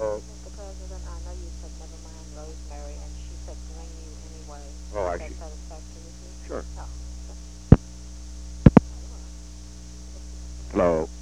Oh, Mr. President, I know you said never mind Rosemary, and she said ring you anyway. oh, Is I that see. satisfactory with you? Sure. Oh, okay. Hello.